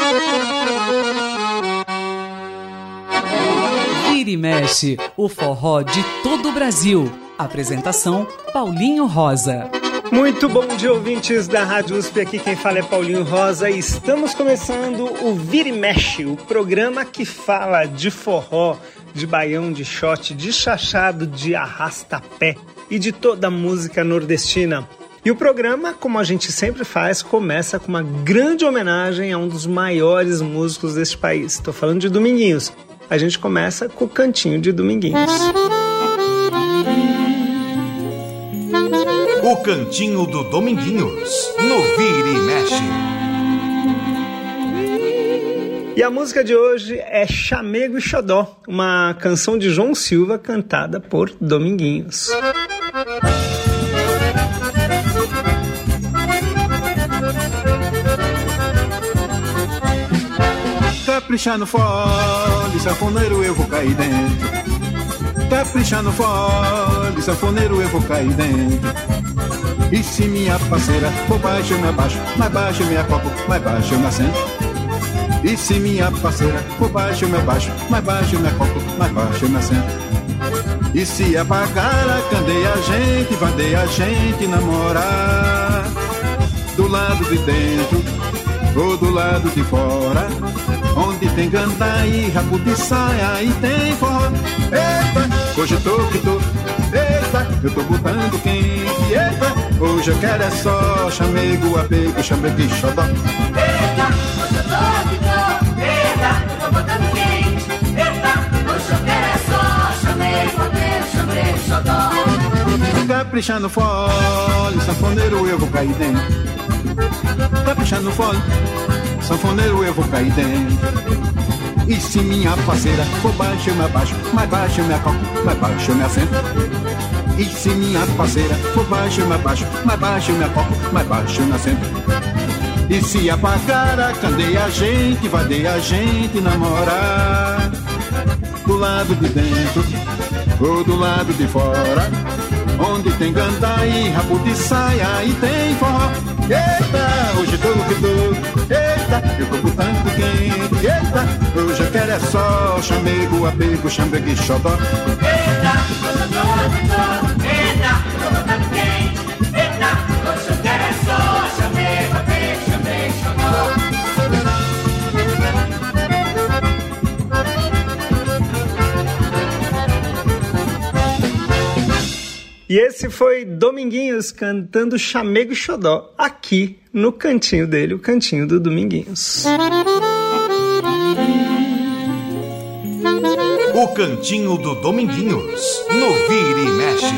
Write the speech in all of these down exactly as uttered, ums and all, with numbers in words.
Vira e mexe, o forró de todo o Brasil. Apresentação, Paulinho Rosa. Muito bom dia, ouvintes da Rádio U S P, aqui quem fala é Paulinho Rosa e estamos começando o Vira e Mexe, o programa que fala de forró, de baião, de shot, de chachado, de arrasta-pé e de toda a música nordestina. E o programa, como a gente sempre faz, começa com uma grande homenagem a um dos maiores músicos deste país. Estou falando de Dominguinhos. A gente começa com o cantinho de Dominguinhos. O cantinho do Dominguinhos, no Vira e Mexe. E a música de hoje é Chamego e Xodó, uma canção de João Silva cantada por Dominguinhos. Caprichar no fole, sanfoneiro, eu vou cair dentro. Caprichar no fole, sanfoneiro, eu vou cair dentro. E se minha parceira for baixo, eu me abaixo, mais baixo eu me acoplo, mais baixo eu me assento. E se minha parceira for baixo, eu me abaixo, mais baixo eu me acoplo, mais baixo eu me assento. E se apagar a candeia, a gente vai a gente namorar. Do lado de dentro ou do lado de fora, onde tem gandaí, rabo de saia e tem forró. Eita, hoje eu tô que tô, eita, eu tô botando quente. Eita, hoje eu quero é só chamego, apego, chamego e xodó. Eita, hoje eu tô que tô, eita, eu tô botando quente. Eita, hoje eu quero é só chamego, apego, chamego e xodó. Caprichar no fole, sanfoneiro, eu vou cair dentro. Caprichar no fole, sanfoneiro, eu vou cair dentro. E se minha parceira for baixo, eu me abaixo, mais baixo eu me acoplo, mais baixo eu me assento. E se minha parceira for baixo, eu me abaixo, mais baixo eu me acoplo, mais baixo eu me assento. E se apagar a candeia, a gente vai de a gente namorar. Do lado de dentro ou do lado de fora, onde tem gandaí, rabo de saia e tem forró. Eita, hoje tô que tô, eita, eu tô botando quente. Eita, hoje eu quero é só chamego, apego, chamego e xodó. Eita, hoje eu tô que tô, eita, eu tô botando quente. Eita, hoje eu quero é só chamego, apego, chamego e xodó. E esse foi Dominguinhos cantando Chamego e Xodó, aqui no cantinho dele, o cantinho do Dominguinhos. O cantinho do Dominguinhos, no Vira e Mexe.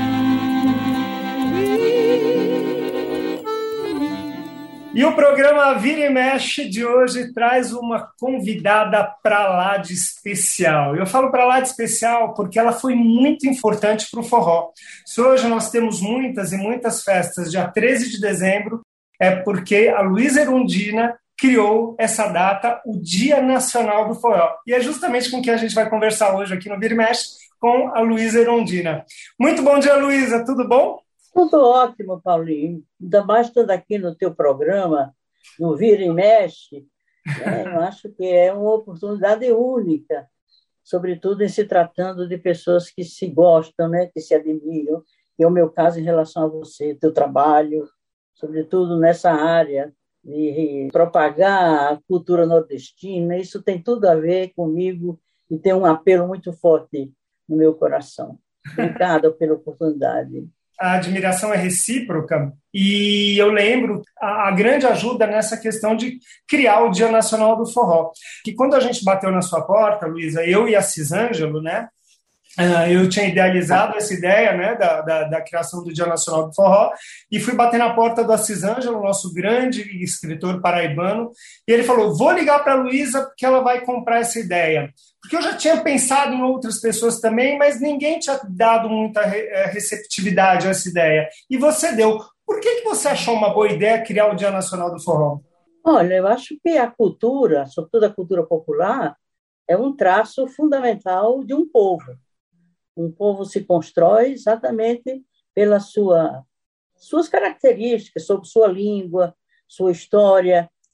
E o programa Vira e Mexe de hoje traz uma convidada pra lá de especial. Eu falo pra lá de especial porque ela foi muito importante para o forró. Se hoje nós temos muitas e muitas festas, dia treze de dezembro, é porque a Luísa Erundina criou essa data, o Dia Nacional do Forró. E é justamente com quem a gente vai conversar hoje aqui no Vira e Mexe, com a Luísa Erundina. Muito bom dia, Luísa, tudo bom? Tudo ótimo, Paulinho. Ainda mais estando aqui no teu programa, no Vira e Mexe, né? Eu acho que é uma oportunidade única, sobretudo em se tratando de pessoas que se gostam, né? Que se admiram, e é o meu caso em relação a você, teu trabalho, sobretudo nessa área de propagar a cultura nordestina. Isso tem tudo a ver comigo e tem um apelo muito forte no meu coração. Obrigada pela oportunidade. A admiração é recíproca e eu lembro a, a grande ajuda nessa questão de criar o Dia Nacional do Forró. Que quando a gente bateu na sua porta, Luísa, eu e a Cisângelo, né, eu tinha idealizado essa ideia, né, da, da, da criação do Dia Nacional do Forró e fui bater na porta do Assis Ângelo, nosso grande escritor paraibano, e ele falou, vou ligar para a Luísa porque ela vai comprar essa ideia. Porque eu já tinha pensado em outras pessoas também, mas ninguém tinha dado muita receptividade a essa ideia. E você deu. Por que, que você achou uma boa ideia criar o Dia Nacional do Forró? Olha, eu acho que a cultura, sobretudo a cultura popular, é um traço fundamental de um povo. Um povo se constrói exatamente pelas sua, suas características, sobre sua língua, sua história.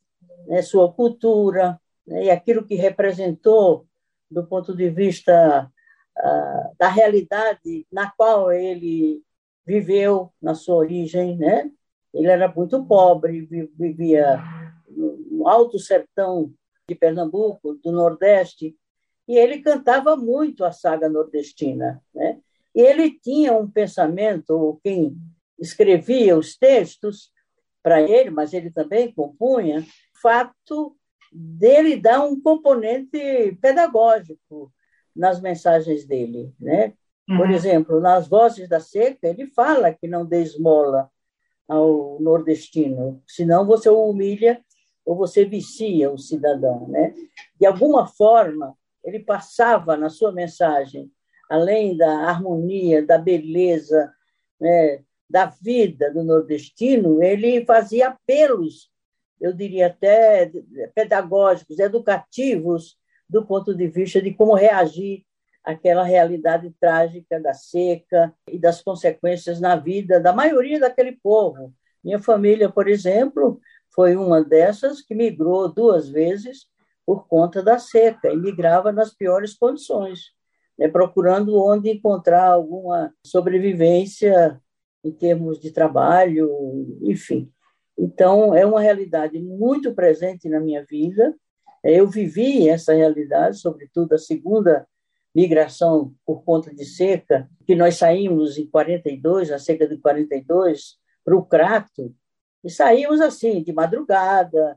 né, sua cultura, né, e aquilo que representou do ponto de vista uh, da realidade na qual ele viveu na sua origem, né? Ele era muito pobre, vivia no alto sertão de Pernambuco, do Nordeste, e ele cantava muito a saga nordestina, né? E ele tinha um pensamento, quem escrevia os textos para ele, mas ele também compunha, fato dele dar um componente pedagógico nas mensagens dele, né? Por Uhum. exemplo, nas Vozes da Seca, ele fala que não dê esmola ao nordestino, senão você o humilha ou você vicia o cidadão, né? De alguma forma, ele passava na sua mensagem, além da harmonia, da beleza, né, da vida do nordestino, ele fazia apelos, eu diria até pedagógicos, educativos, do ponto de vista de como reagir àquela realidade trágica da seca e das consequências na vida da maioria daquele povo. Minha família, por exemplo, foi uma dessas que migrou duas vezes por conta da seca, e migrava nas piores condições, né, procurando onde encontrar alguma sobrevivência em termos de trabalho, enfim. Então, é uma realidade muito presente na minha vida. Eu vivi essa realidade, sobretudo a segunda migração por conta de seca, que nós saímos em quarenta e dois, a seca de quarenta e dois, para o Crato, e saímos assim, de madrugada,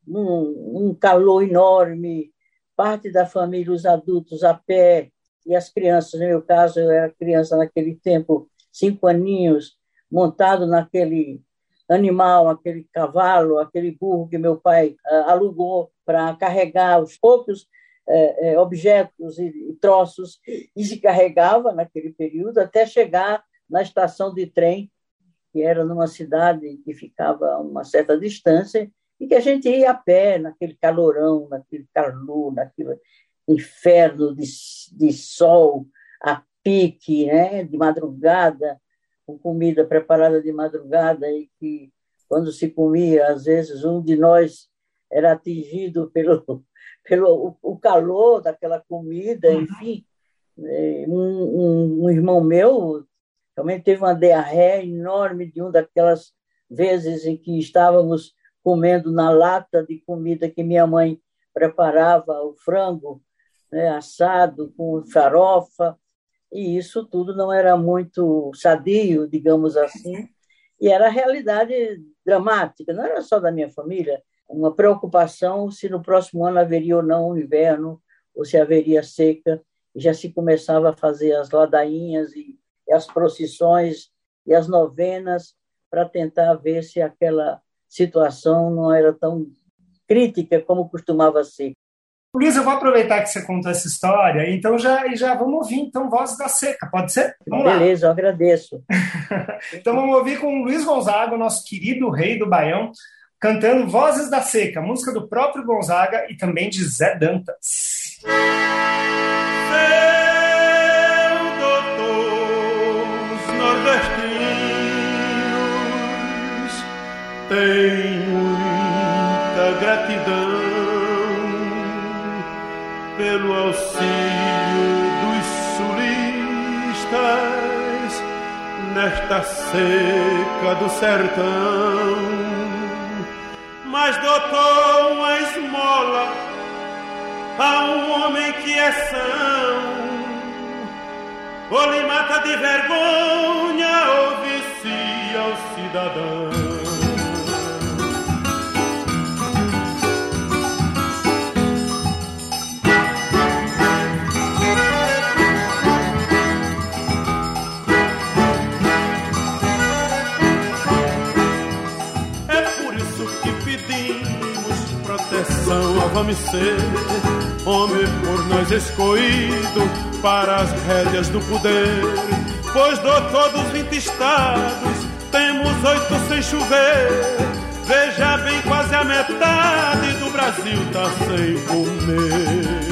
num um calor enorme, parte da família, os adultos a pé, e as crianças, no meu caso, eu era criança naquele tempo, cinco aninhos, montado naquele animal, aquele cavalo, aquele burro que meu pai uh, alugou para carregar os poucos uh, uh, objetos e, e troços, e se carregava naquele período até chegar na estação de trem, que era numa cidade que ficava a uma certa distância, e que a gente ia a pé, naquele calorão, naquele calor, naquele inferno de, de sol, a pique, né, de madrugada, com comida preparada de madrugada, e que, quando se comia, às vezes, um de nós era atingido pelo, pelo o calor daquela comida, enfim. Um, um, um irmão meu também teve uma diarreia enorme de uma daquelas vezes em que estávamos comendo na lata de comida que minha mãe preparava, o frango, né, assado com farofa, e isso tudo não era muito sadio, digamos assim, e era a realidade dramática, não era só da minha família, uma preocupação se no próximo ano haveria ou não um inverno, ou se haveria seca, e já se começava a fazer as ladainhas e, e as procissões e as novenas para tentar ver se aquela situação não era tão crítica como costumava ser. Luiz, eu vou aproveitar que você contou essa história, então já, e já vamos ouvir então Vozes da Seca, pode ser? Vamos Beleza, lá. Eu agradeço. Então vamos ouvir com o Luiz Gonzaga, o nosso querido rei do Baião, cantando Vozes da Seca, música do próprio Gonzaga e também de Zé Dantas. Seu doutor, os nordestinos têm muita gratidão pelo auxílio dos sulistas nesta seca do sertão. Mas doutor, uma esmola a um homem que é são, ou lhe mata de vergonha ou vicia o cidadão. Vamos ser homem por nós escolhido para as rédeas do poder, pois do todos os vinte estados temos oito sem chover. Veja bem, quase a metade do Brasil tá sem comer.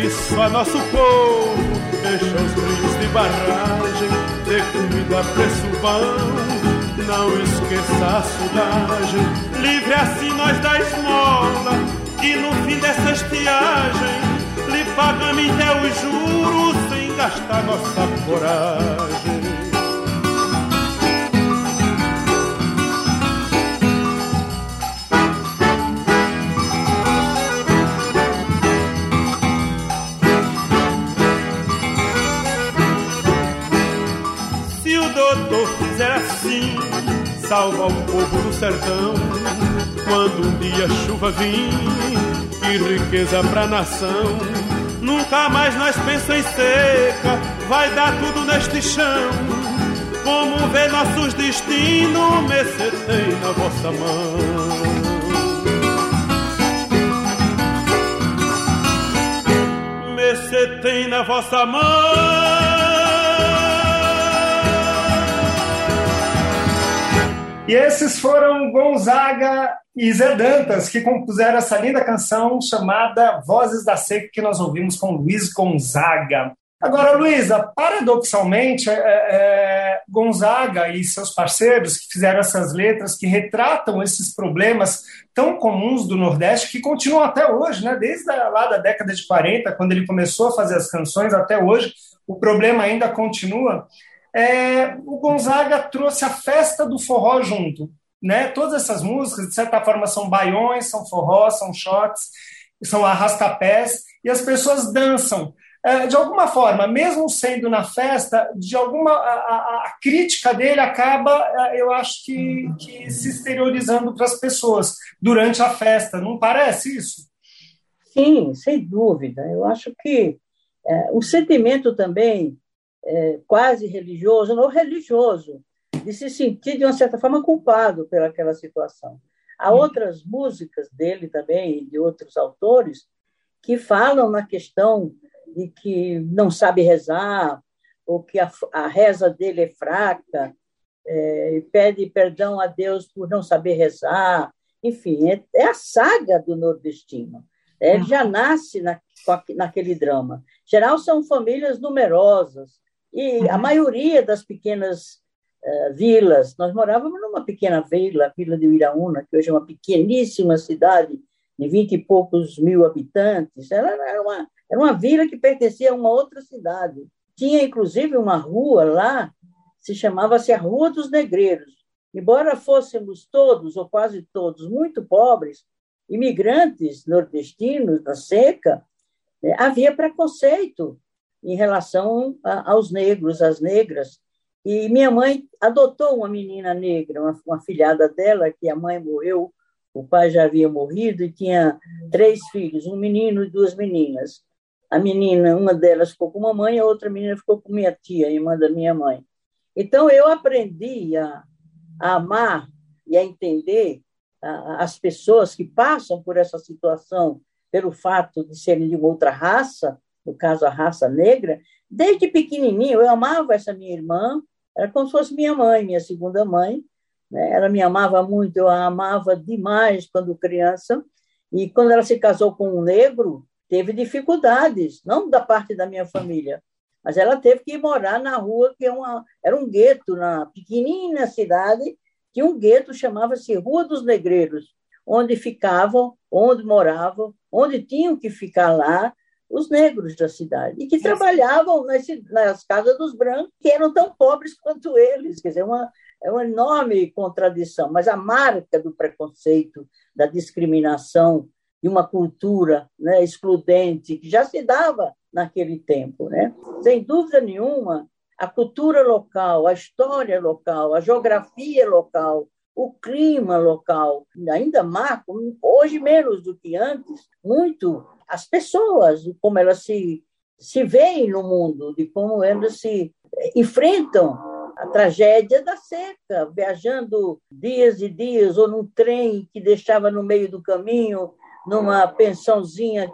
serve só nosso povo, deixa os rios de barragem, de comida a preço bom, não esqueça a sudagem, livre assim nós da esmola, e no fim dessa estiagem, lhe pagamos até os juros, sem gastar nossa coragem. Assim, salva o povo do sertão, quando um dia chuva vir e riqueza pra nação, nunca mais nós pensamos em seca, vai dar tudo neste chão. Como vê nossos destinos, Messê tem na vossa mão. Messê tem na vossa mão. E esses foram Gonzaga e Zé Dantas, que compuseram essa linda canção chamada Vozes da Seca, que nós ouvimos com Luiz Gonzaga. Agora, Luísa, paradoxalmente, é, é, Gonzaga e seus parceiros que fizeram essas letras que retratam esses problemas tão comuns do Nordeste, que continuam até hoje, né? Desde a, lá da década de quarenta, quando ele começou a fazer as canções, até hoje, o problema ainda continua. É, o Gonzaga trouxe a festa do forró junto, né? Todas essas músicas, de certa forma, são baiões, são forró, são shots, são arrastapés, e as pessoas dançam. É, de alguma forma, mesmo sendo na festa, de alguma, a, a, a crítica dele acaba, eu acho que, que se exteriorizando para as pessoas durante a festa. Não parece isso? Sim, sem dúvida. Eu acho que é, o sentimento também É, quase religioso, não religioso, de se sentir, de uma certa forma, culpado pelaquela situação. Há outras músicas dele também, de outros autores, que falam na questão de que não sabe rezar, ou que a, a reza dele é fraca, é, e pede perdão a Deus por não saber rezar. Enfim, é, é a saga do nordestino. É, ele já nasce na, naquele drama. Em geral, são famílias numerosas, e a maioria das pequenas uh, vilas, nós morávamos numa pequena vila, a Vila de Uiraúna, que hoje é uma pequeníssima cidade de vinte e poucos mil habitantes. Ela era uma, era uma vila que pertencia a uma outra cidade. Tinha, inclusive, uma rua lá, se chamava-se a Rua dos Negreiros. Embora fôssemos todos, ou quase todos, muito pobres, imigrantes nordestinos da seca, né, havia preconceito em relação a, aos negros, às negras. E minha mãe adotou uma menina negra, uma, uma filhada dela, que a mãe morreu, o pai já havia morrido, e tinha três filhos, um menino e duas meninas. A menina, uma delas ficou com a mãe, a outra menina ficou com minha tia, irmã da minha mãe. Então, eu aprendi a, a amar e a entender a, as pessoas que passam por essa situação, pelo fato de serem de uma outra raça, no caso, a raça negra. Desde pequenininho, eu amava essa minha irmã, era como se fosse minha mãe, minha segunda mãe, né? Ela me amava muito, eu a amava demais quando criança, e quando ela se casou com um negro, teve dificuldades, não da parte da minha família, mas ela teve que ir morar na rua, que é uma, era um gueto, na pequenina cidade, tinha um gueto, chamava-se Rua dos Negreiros, onde ficavam, onde moravam, onde tinham que ficar lá, os negros da cidade, e que Sim. trabalhavam nas, nas casas dos brancos, que eram tão pobres quanto eles. Quer dizer, uma, é uma enorme contradição, mas a marca do preconceito, da discriminação, de uma cultura, né, excludente, que já se dava naquele tempo. Né? Sem dúvida nenhuma, a cultura local, a história local, a geografia local, o clima local, ainda marca, hoje menos do que antes, muito as pessoas, como elas se, se veem no mundo, de como elas se enfrentam a tragédia da seca, viajando dias e dias, ou num trem que deixava no meio do caminho, numa pensãozinha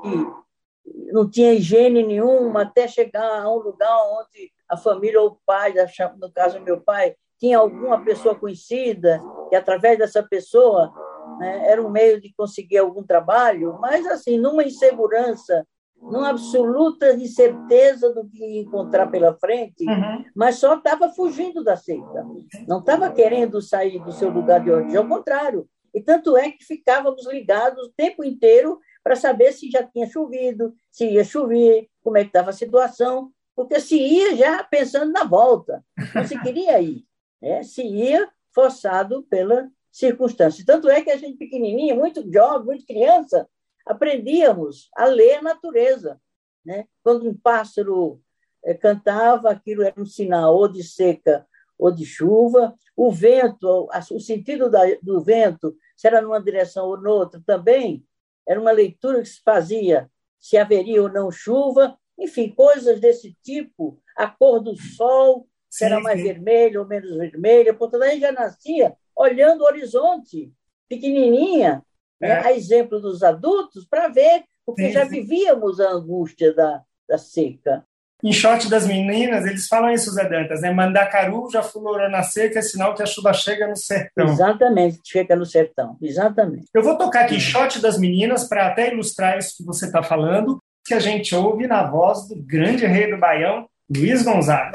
que não tinha higiene nenhuma, até chegar a um lugar onde a família ou o pai, no caso meu pai, tinha alguma pessoa conhecida, e através dessa pessoa, né, era um meio de conseguir algum trabalho, mas assim, numa insegurança numa absoluta incerteza do que ia encontrar pela frente, uhum. mas só estava fugindo da seca. Não estava querendo sair do seu lugar de origem, ao contrário. E tanto é que ficávamos ligados o tempo inteiro para saber se já tinha chovido, se ia chover, como é que estava a situação, porque se ia já pensando na volta, não se queria ir, né? Se ia forçado pela circunstância. Tanto é que a gente pequenininha, muito jovem, muito criança, aprendíamos a ler a natureza, né? Quando um pássaro é, cantava, aquilo era um sinal ou de seca ou de chuva. O vento, o sentido da, do vento, se era numa direção ou noutra também, era uma leitura que se fazia se haveria ou não chuva, enfim, coisas desse tipo, a cor do sol, se era mais vermelha ou menos vermelha, portanto, a gente já nascia olhando o horizonte, pequenininha, é. né, a exemplo dos adultos, para ver, porque sim, já vivíamos a angústia da, da seca. Em Shot das Meninas, eles falam isso, Zé Dantas, né? Mandacaru já fulorou na seca, é sinal que a chuva chega no sertão. Exatamente, chega no sertão, exatamente. Eu vou tocar aqui Shot das Meninas para até ilustrar isso que você está falando, que a gente ouve na voz do grande rei do Baião, Luiz Gonzaga.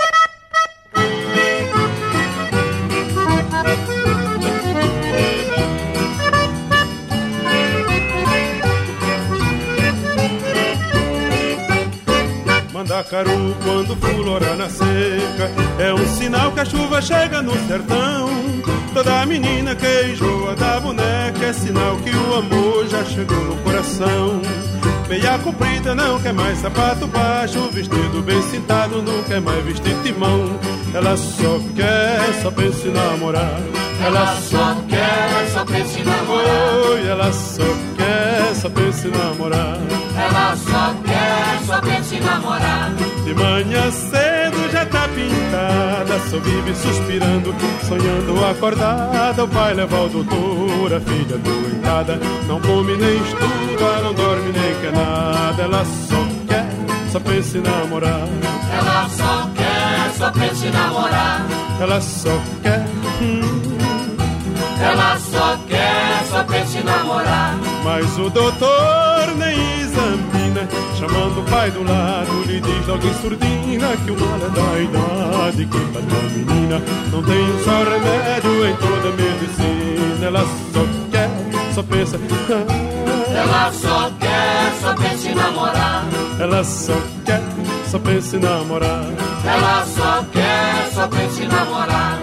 Mandacaru, quando fulora na seca, é um sinal que a chuva chega no sertão. Toda menina que enjoa da boneca é sinal que o amor já chegou no coração. Meia comprida não quer mais sapato baixo, vestido bem cintado não quer mais vestir timão. Ela só quer, só pensa em namorar. Ela só quer, só pensa em namorar. Oi, ela só quer, só pensa em namorar. Ela só quer, só pensa em namorar. De manhã cedo já tá pintada, só vive suspirando, sonhando acordada. O pai leva ao doutor, a filha doentada, não come nem estuda, não dorme nem quer nada. Ela só quer, só pensa em namorar. Ela só quer, só pensa em namorar. Ela só quer, hum. Ela só quer, só pensa em namorar. Mas o doutor nem examina, chamando o pai do lado, lhe diz logo em surdina que o mal é da idade, que para a menina não tem um só remédio em toda a medicina. Ela só quer, só pensa, ah. Ela só quer, só pensa em namorar. Ela só quer, só pensa em namorar. Ela só quer, só pensa em namorar.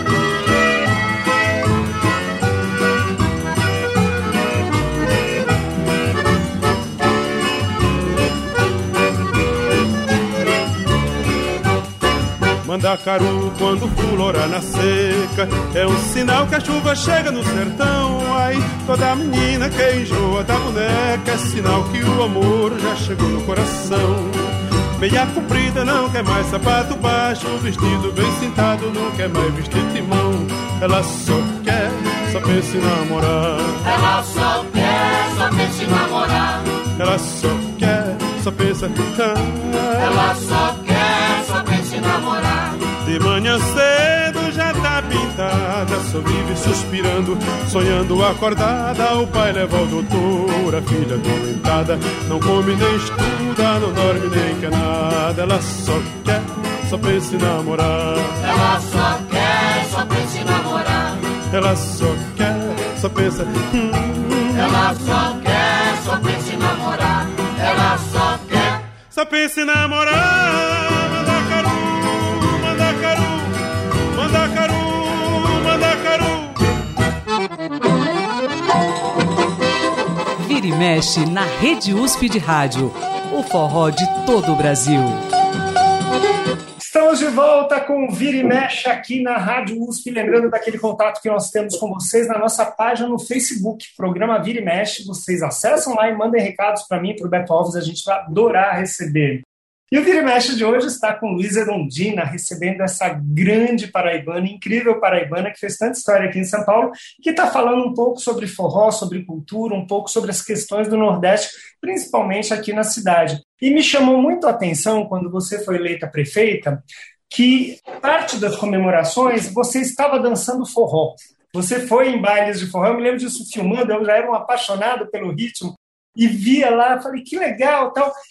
Mandacaru, quando fulora na seca, é um sinal que a chuva chega no sertão. Ai, toda menina que enjoa da boneca é sinal que o amor já chegou no coração. Meia comprida não quer mais sapato baixo, vestido bem cintado não quer mais vestir timão. Ela só quer, só pensa em namorar. Ela só quer, só pensa em namorar. Ela só quer, só pensa, ah. Ela só quer, só pensa em namorar. De manhã cedo já tá pintada, só vive suspirando, sonhando acordada. O pai leva ao doutor, a filha doentada, não come nem estuda, não dorme nem quer nada. Ela só quer, só pensa em namorar. Ela só quer, só pensa em namorar. Ela só quer, só pensa, hum. Ela só quer, só pensa em namorar. Ela só quer, só pensa em namorar. Mandacaru, Mandacaru, Mandacaru, Mandacaru. Vira e mexe na Rede U S P de Rádio, o forró de todo o Brasil. Estamos de volta com o Vira e Mexe aqui na Rádio U S P, lembrando daquele contato que nós temos com vocês na nossa página no Facebook, programa Vira e Mexe. Vocês acessam lá e mandem recados para mim, para o Beto Alves, a gente vai adorar receber. E o Vira e Mexe de hoje está com Luiz Erundina, recebendo essa grande paraibana, incrível paraibana, que fez tanta história aqui em São Paulo, que está falando um pouco sobre forró, sobre cultura, um pouco sobre as questões do Nordeste, principalmente aqui na cidade. E me chamou muito a atenção, quando você foi eleita prefeita, que parte das comemorações você estava dançando forró. Você foi em bailes de forró, eu me lembro disso filmando, eu já era um apaixonado pelo ritmo, e via lá, falei, que legal, tal.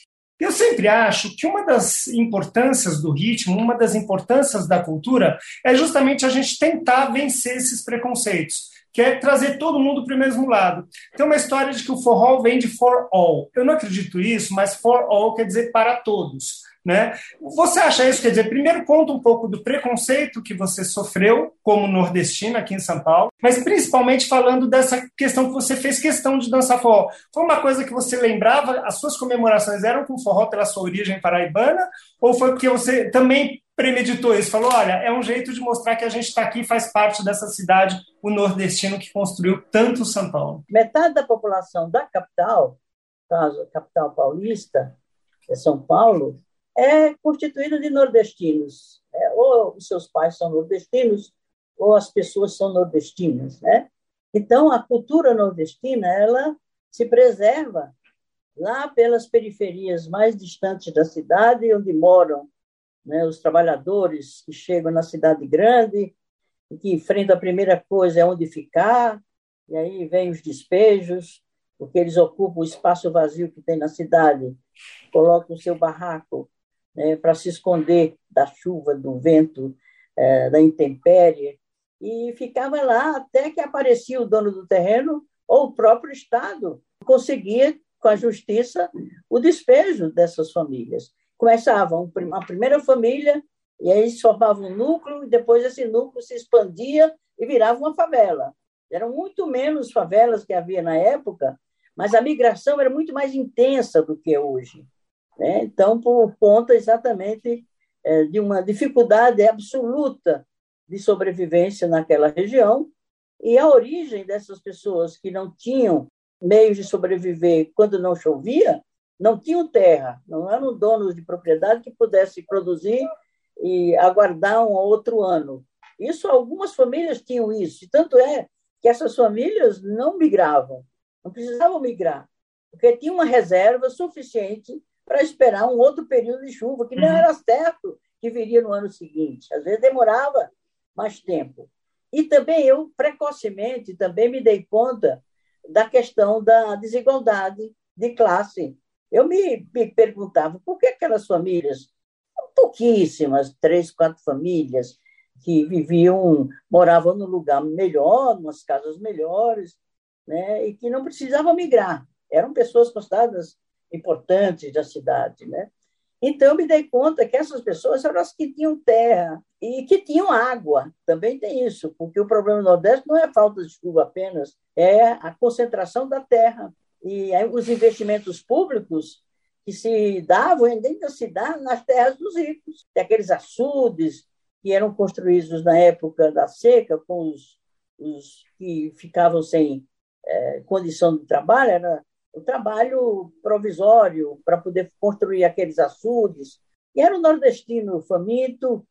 Eu sempre acho que uma das importâncias do ritmo, uma das importâncias da cultura, é justamente a gente tentar vencer esses preconceitos, que é trazer todo mundo para o mesmo lado. Tem uma história de que o forró vem de for all. Eu não acredito nisso, mas for all quer dizer para todos, né? Você acha isso? Quer dizer, primeiro conta um pouco do preconceito que você sofreu como nordestina aqui em São Paulo, mas principalmente falando dessa questão que você fez questão de dançar forró. Foi uma coisa que você lembrava, as suas comemorações eram com forró pela sua origem paraibana, ou foi porque você também premeditou isso? Falou, olha, é um jeito de mostrar que a gente está aqui e faz parte dessa cidade, o nordestino que construiu tanto São Paulo. Metade da população da capital, caso a capital paulista, é São Paulo, é constituída de nordestinos. É, ou os seus pais são nordestinos, ou as pessoas são nordestinas, né? Então, a cultura nordestina, ela se preserva lá pelas periferias mais distantes da cidade, onde moram, né, os trabalhadores que chegam na cidade grande, e que enfrentam a primeira coisa é onde ficar, e aí vem os despejos, porque eles ocupam o espaço vazio que tem na cidade, colocam o seu barraco, né, para se esconder da chuva, do vento, é, da intempérie, e ficava lá até que aparecia o dono do terreno ou o próprio Estado conseguia, com a justiça, o despejo dessas famílias. Começavam a primeira família, e aí se formava um núcleo, e depois esse núcleo se expandia e virava uma favela. Eram muito menos favelas que havia na época, mas a migração era muito mais intensa do que hoje, né? Então, por conta exatamente é, de uma dificuldade absoluta de sobrevivência naquela região, e a origem dessas pessoas que não tinham meios de sobreviver quando não chovia, não tinham terra, não eram donos de propriedade que pudessem produzir e aguardar um outro ano. Isso, algumas famílias tinham isso, e tanto é que essas famílias não migravam, não precisavam migrar, porque tinham uma reserva suficiente para esperar um outro período de chuva, que não era certo que viria no ano seguinte. Às vezes demorava mais tempo. E também eu, precocemente, também me dei conta da questão da desigualdade de classe. Eu me, me perguntava por que aquelas famílias, pouquíssimas, três, quatro famílias, que viviam, moravam num lugar melhor, umas casas melhores, né, e que não precisavam migrar. Eram pessoas consideradas importantes da cidade, né? Então, eu me dei conta que essas pessoas eram as que tinham terra e que tinham água. Também tem isso, porque o problema do Nordeste não é a falta de chuva apenas, é a concentração da terra. E aí, os investimentos públicos que se davam dentro da cidade, nas terras dos ricos. Tem aqueles açudes que eram construídos na época da seca, com os, os que ficavam sem é, condição de trabalho, era o trabalho provisório para poder construir aqueles açudes. E era o nordestino faminto,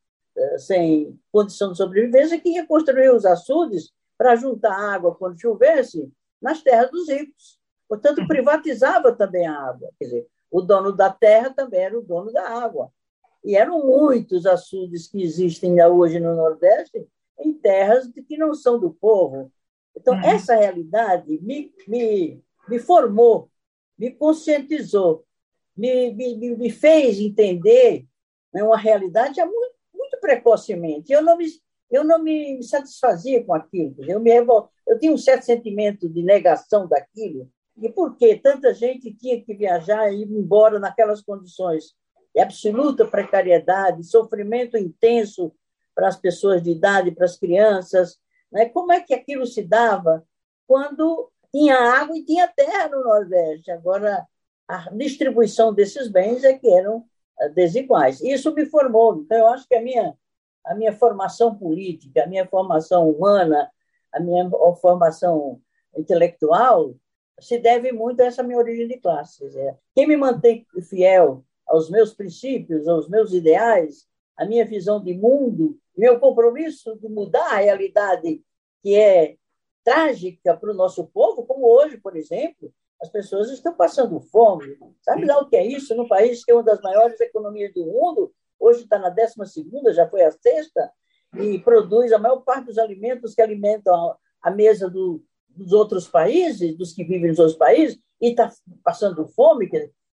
sem condição de sobrevivência, que ia construir os açudes para juntar água quando chovesse nas terras dos ricos. Portanto, privatizava também a água. Quer dizer, o dono da terra também era o dono da água. E eram muitos açudes que existem ainda hoje no Nordeste em terras que não são do povo. Então, uhum. essa realidade me, me, me formou, me conscientizou, me, me, me fez entender, né, uma realidade já muito, muito precocemente. Eu não me, eu não me satisfazia com aquilo. Eu, me revol... eu tinha um certo sentimento de negação daquilo. E por que tanta gente tinha que viajar e ir embora naquelas condições de absoluta precariedade, sofrimento intenso para as pessoas de idade, para as crianças, né? Como é que aquilo se dava quando tinha água e tinha terra no Nordeste? Agora, a distribuição desses bens é que eram desiguais. Isso me formou. Então, eu acho que a minha, a minha formação política, a minha formação humana, a minha formação intelectual se deve muito a essa minha origem de classes. Quem me mantém fiel aos meus princípios, aos meus ideais, a minha visão de mundo, meu compromisso de mudar a realidade que é trágica para o nosso povo, como hoje, por exemplo, as pessoas estão passando fome. Sabe lá o que é isso? Num país que é uma das maiores economias do mundo, hoje está na décima segunda, já foi a sexta, e produz a maior parte dos alimentos que alimentam a mesa do, dos outros países, dos que vivem nos outros países, e está passando fome.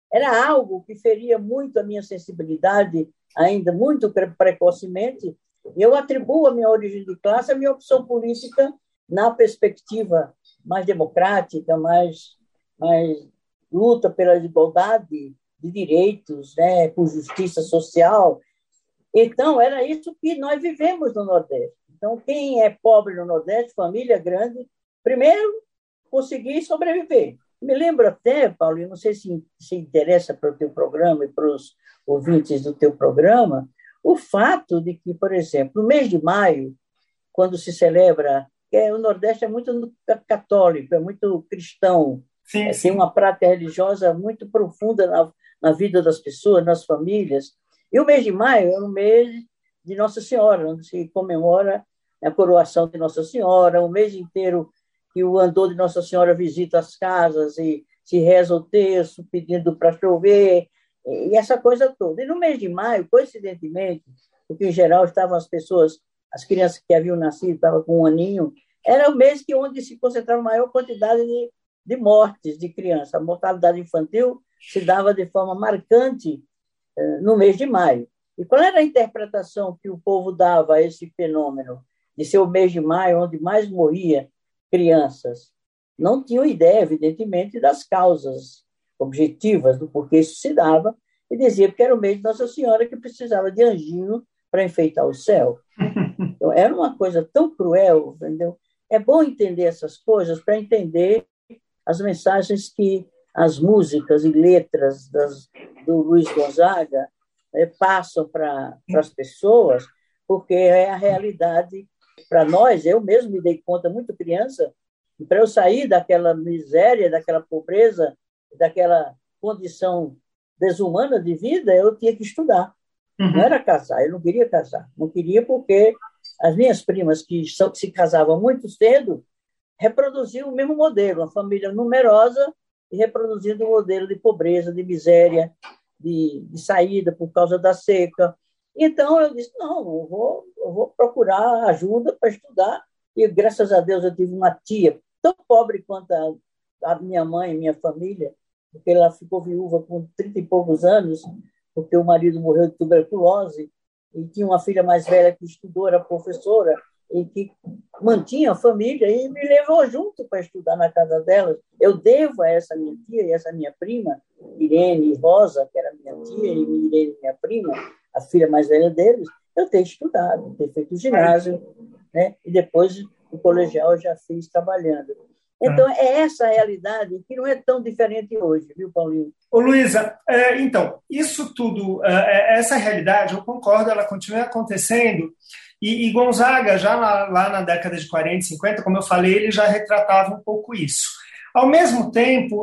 era algo que feria muito a minha sensibilidade, ainda muito precocemente. Eu atribuo a minha origem de classe, a minha opção política na perspectiva mais democrática, mais, mais luta pela igualdade de direitos, né, por justiça social. Então, era isso que nós vivemos no Nordeste. Então, quem é pobre no Nordeste, família grande, primeiro, conseguir sobreviver. Me lembro até, Paulo, não sei se, se interessa para o teu programa e para os ouvintes do teu programa, o fato de que, por exemplo, no mês de maio, quando se celebra, é, o Nordeste é muito católico, é muito cristão, sim, é, tem uma prática religiosa muito profunda na, na vida das pessoas, nas famílias. E o mês de maio é um mês de Nossa Senhora, onde se comemora a coroação de Nossa Senhora, um mês inteiro que o andor de Nossa Senhora visita as casas e se reza o terço pedindo para chover, e essa coisa toda. E no mês de maio, coincidentemente, porque em geral estavam as pessoas, as crianças que haviam nascido, estavam com um aninho, era o mês que onde se concentrava a maior quantidade de, de mortes de crianças. A mortalidade infantil se dava de forma marcante eh, no mês de maio. E qual era a interpretação que o povo dava a esse fenômeno de ser o mês de maio onde mais morria crianças? Não tinham ideia, evidentemente, das causas objetivas do porquê isso se dava, e dizia que era o mês de Nossa Senhora que precisava de anjinho para enfeitar o céu. Então, era uma coisa tão cruel, entendeu? É bom entender essas coisas para entender as mensagens que as músicas e letras das, do Luiz Gonzaga é, passam para as pessoas, porque é a realidade para nós. Eu mesmo me dei conta, muito criança, e para eu sair daquela miséria, daquela pobreza, daquela condição desumana de vida, eu tinha que estudar. Uhum. Não era casar, eu não queria casar. Não queria porque as minhas primas, que, são, que se casavam muito cedo, reproduziam o mesmo modelo, uma família numerosa e reproduzindo o modelo de pobreza, de miséria, de, de saída por causa da seca. Então, eu disse, não, eu vou, eu vou procurar ajuda para estudar. E, graças a Deus, eu tive uma tia tão pobre quanto a, a minha mãe e minha família, porque ela ficou viúva com trinta e poucos anos, porque o marido morreu de tuberculose, e tinha uma filha mais velha que estudou, era professora, e que mantinha a família, e me levou junto para estudar na casa dela. Eu devo a essa minha tia e essa minha prima, Irene e Rosa, que era minha tia, e Irene, minha prima, a filha mais velha deles, eu ter estudado, ter feito ginásio, né? E depois o colegial eu já fiz trabalhando. Então, é essa a realidade que não é tão diferente hoje, viu, Paulinho? Ô, Luísa, é, então, isso tudo, é, essa realidade, eu concordo, ela continua acontecendo, e, e Gonzaga, já lá, lá na década de quarenta, cinquenta, como eu falei, ele já retratava um pouco isso. Ao mesmo tempo,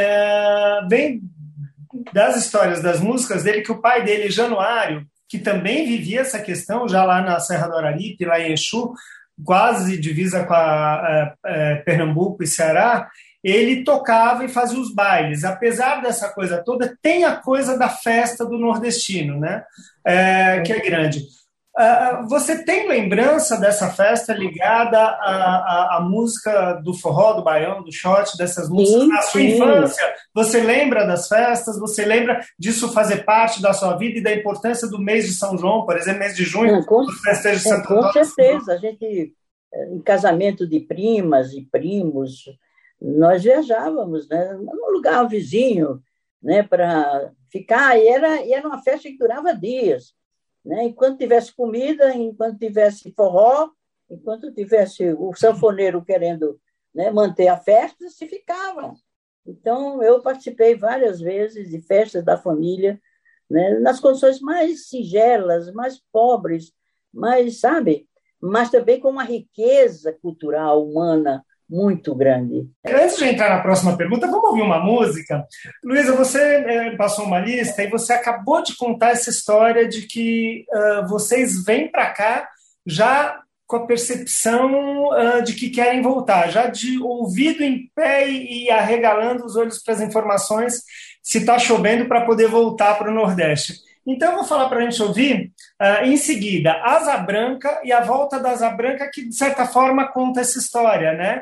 é, vem das histórias, das músicas dele, que o pai dele, Januário, que também vivia essa questão, já lá na Serra do Araripe, lá em Exu, quase divisa com a, a, a Pernambuco e Ceará, ele tocava e fazia os bailes. Apesar dessa coisa toda, tem a coisa da festa do nordestino, né? É, que é grande. Uh, você tem lembrança dessa festa ligada à, à, à música do forró, do baião, do shot, dessas músicas sim, na sua sim. infância? Você lembra das festas? Você lembra disso fazer parte da sua vida e da importância do mês de São João, por exemplo, mês de junho, com, do festejo de Santo Antônio? Com certeza. A gente, em casamento de primas e primos, nós viajávamos, né, num lugar vizinho, né, para ficar, e era, e era uma festa que durava dias. Né? Enquanto tivesse comida, enquanto tivesse forró, enquanto tivesse o sanfoneiro querendo, né, manter a festa, se ficava. Então, eu participei várias vezes de festas da família, né, nas condições mais singelas, mais pobres, mais, sabe, mas também com uma riqueza cultural, humana, muito grande. Antes de entrar na próxima pergunta, vamos ouvir uma música? Luísa, você é, passou uma lista e você acabou de contar essa história de que uh, vocês vêm para cá já com a percepção uh, de que querem voltar, já de ouvido em pé e, e arregalando os olhos para as informações se está chovendo para poder voltar para o Nordeste. Então, eu vou falar para a gente ouvir, uh, em seguida, Asa Branca e a volta da Asa Branca, que, de certa forma, conta essa história, né?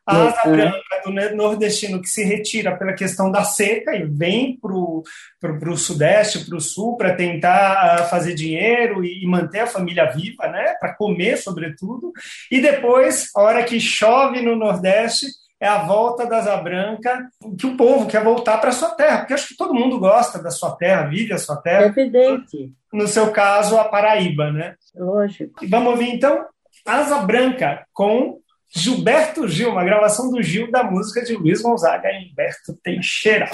A asa branca do nordestino que se retira pela questão da seca e vem para o sudeste, para o sul, para tentar uh, fazer dinheiro e, e manter a família viva, né? Para comer, sobretudo. E depois, a hora que chove no nordeste, é a volta da asa branca, que o povo quer voltar para a sua terra, porque acho que todo mundo gosta da sua terra, vive a sua terra. É evidente. No seu caso, a Paraíba, né? Lógico. E vamos ouvir, então, Asa Branca, com Gilberto Gil, uma gravação do Gil da música de Luiz Gonzaga e Humberto Teixeira.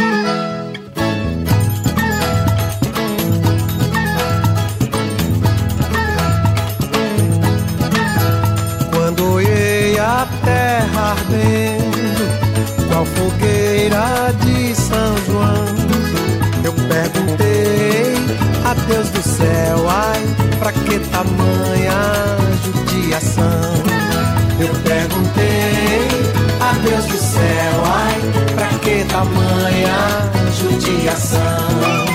Quando olhei a terra ardendo, qual fogueira de São João, eu perguntei a Deus do céu, ai, pra que tamanha judiação? Eu perguntei a Deus do céu, ai, pra que tamanha judiação?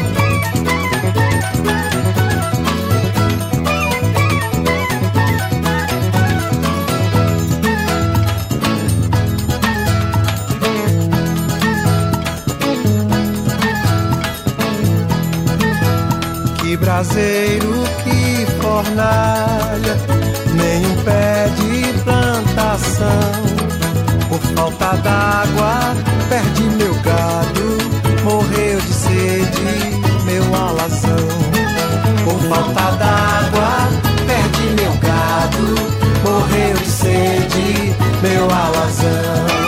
Que braseiro, que fornalha, nenhum pé de plantação. Por falta d'água, perdi meu gado, morreu de sede meu alazão. Por falta d'água, perdi meu gado, morreu de sede meu alazão.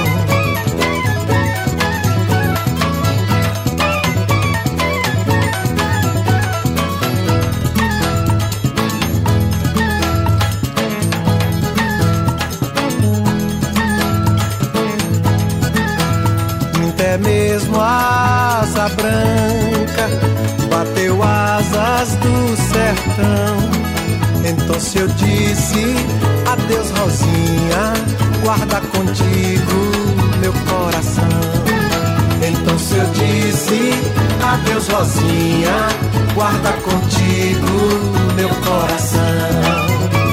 Até mesmo a asa branca bateu asas do sertão. Então se eu disse adeus Rosinha, guarda contigo meu coração. Então se eu disse adeus Rosinha, guarda contigo meu coração.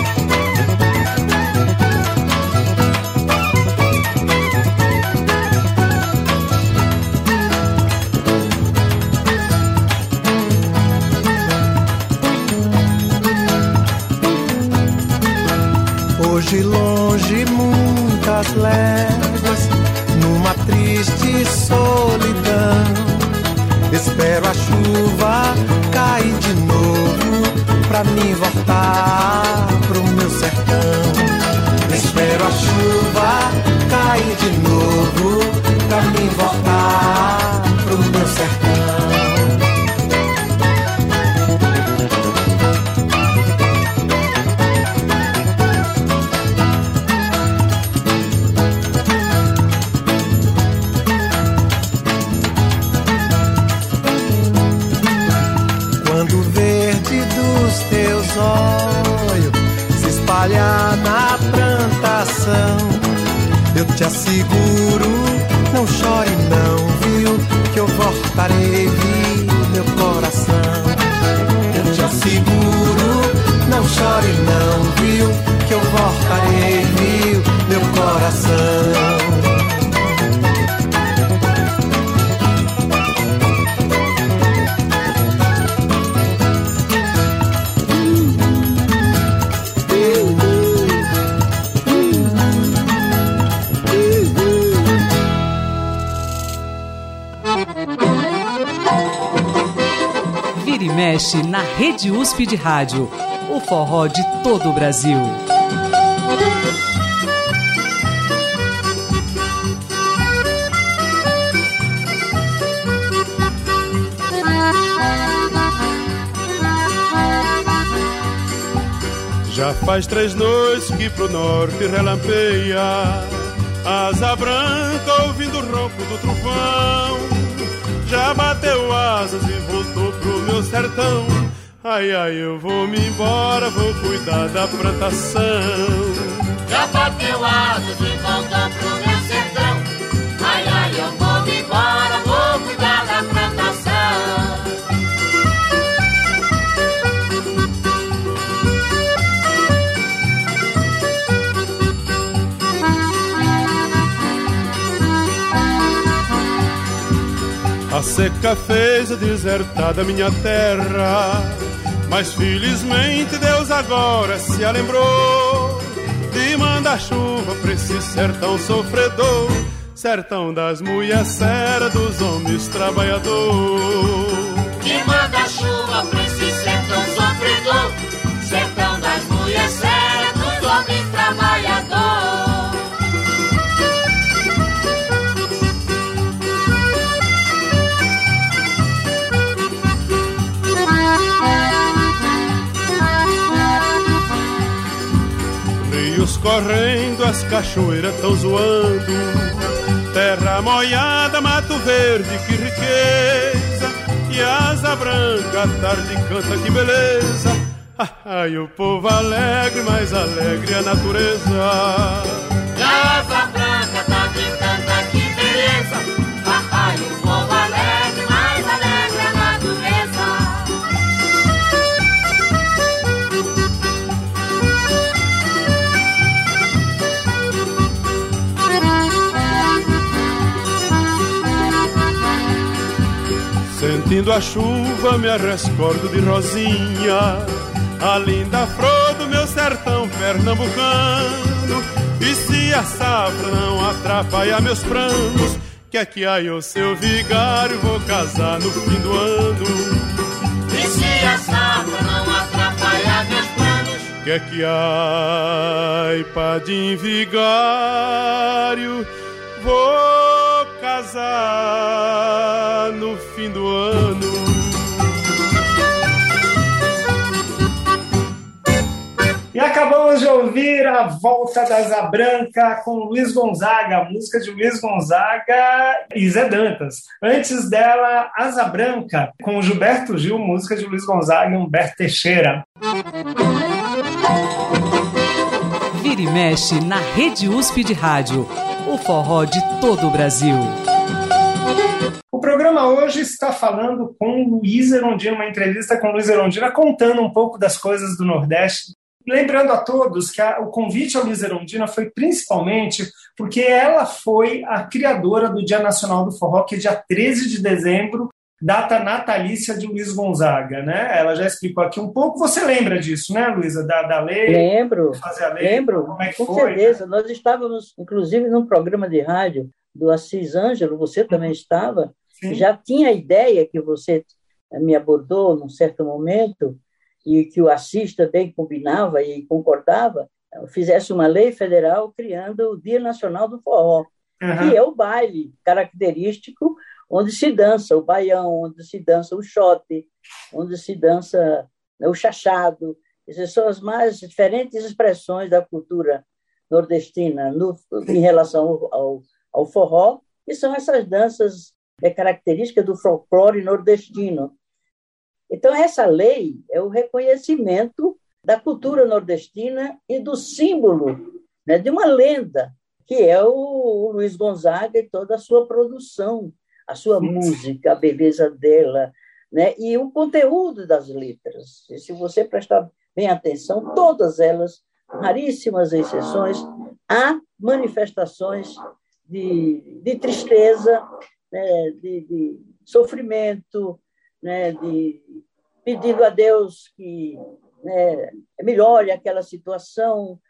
Hoje longe muitas léguas, numa triste solidão, espero a chuva cair de novo, pra mim voltar pro meu sertão. Espero a chuva cair de novo, pra mim voltar pro meu sertão. Se espalhar na plantação, eu te asseguro, não chore não, viu, que eu voltarei, viu, meu coração. Eu te asseguro, não chore não, viu, que eu voltarei, viu, meu coração. Vira e mexe na Rede U S P de Rádio. O forró de todo o Brasil. Já faz três noites que pro norte relampeia, asa branca ouvindo o ronco do trovão. Já bateu asas e voltou pro meu sertão. Ai, ai, eu vou-me embora, vou cuidar da plantação. Já bateu asas e voltou pro meu sertão. Ai, ai, eu vou-me embora, vou cuidar da plantação. A seca fez desertar da minha terra, mas felizmente Deus agora se lembrou de mandar chuva pra esse sertão sofredor, sertão das mulheres sérias, dos homens trabalhadores. De mandar chuva pra esse sertão sofredor, sertão das mulheres sérias, dos homens trabalhadores. Rios correndo, as cachoeiras tão zoando, terra molhada, mato verde, que riqueza, e asa branca, a tarde canta, que beleza. Ai, o povo alegre, mais alegre a natureza. E a asa branca, a tarde canta, que beleza. Ai, o povo alegre, mais alegre a natureza. Sentindo a chuva me rescordo de Rosinha, a linda flor do meu sertão pernambucano. E se a safra não atrapalhar meus planos, que aqui ai o seu vigário, vou casar no fim do ano. E se a safra não atrapalhar meus planos, Que aqui ai padim vigário, vou casar no fim do ano. E acabamos de ouvir a volta da Asa Branca com Luiz Gonzaga, música de Luiz Gonzaga e Zé Dantas. Antes dela, Asa Branca com Gilberto Gil, música de Luiz Gonzaga e Humberto Teixeira. Vira e mexe na Rede U S P de Rádio, o forró de todo o Brasil. O programa hoje está falando com Luiz Erundina, uma entrevista com Luiz Erundina, contando um pouco das coisas do Nordeste. Lembrando a todos que a, o convite ao Luiz Erundina foi principalmente porque ela foi a criadora do Dia Nacional do Forró, que é dia treze de dezembro, data natalícia de Luiz Gonzaga, né? Ela já explicou aqui um pouco. Você lembra disso, né, Luísa, da, da lei? Lembro, fazer a lei, lembro, como é que com foi, certeza. Né? Nós estávamos, inclusive, num programa de rádio do Assis Ângelo, você também estava, Sim. Já tinha a ideia que você me abordou num certo momento, e que o Assis também combinava e concordava, fizesse uma lei federal criando o Dia Nacional do Forró, Uhum. que é o baile característico onde se dança o baião, onde se dança o xote, onde se dança o chachado. Essas são as mais diferentes expressões da cultura nordestina no, em relação ao, ao, ao forró, e são essas danças é, características do folclore nordestino. Então, essa lei é o reconhecimento da cultura nordestina e do símbolo, né, de uma lenda, que é o Luiz Gonzaga e toda a sua produção, a sua música, a beleza dela, né, e o conteúdo das letras. E se você prestar bem atenção, todas elas, raríssimas exceções, há manifestações de, de tristeza, né, de, de sofrimento, né, de pedindo a Deus que, né, melhore aquela situação,